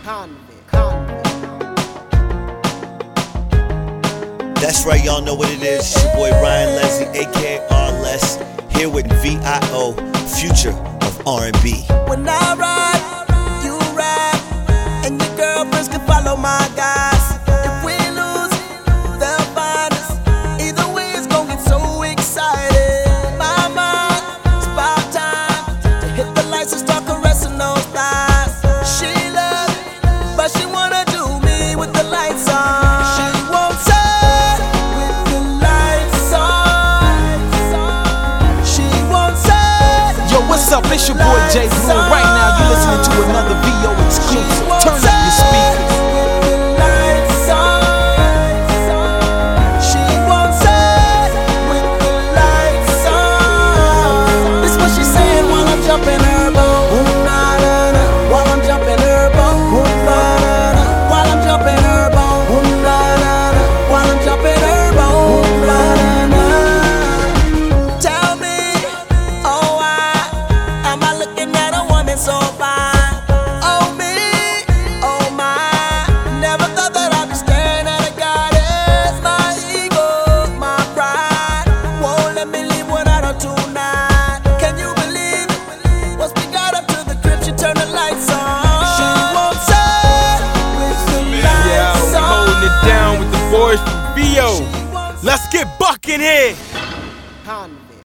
That's right, y'all know what it is. It's your boy Ryan Leslie, aka R-Less, here with VIO, future of R&B. When I ride, you ride, and your girlfriends can follow my guys. If we lose, they'll find us. Either way, it's gonna get so excited. My mind, it's about time to hit the lights and start caressing those thighs. She loves it, but she wanna do me with the lights on. She won't say with the lights on. She won't say. Yo, what's up? It's your boy Jay Blue. Right now, you're listening to another VO exclusive. Turn up your speakers. So fine, oh me, oh my. Never thought that I'd be staring at a goddess. My ego, my pride won't let me leave without her tonight. Can you believe it? Once we got up to the crib, she turned the lights on. She won't say with the lights on. Holding it down with the boys from VO. Let's get buck in here.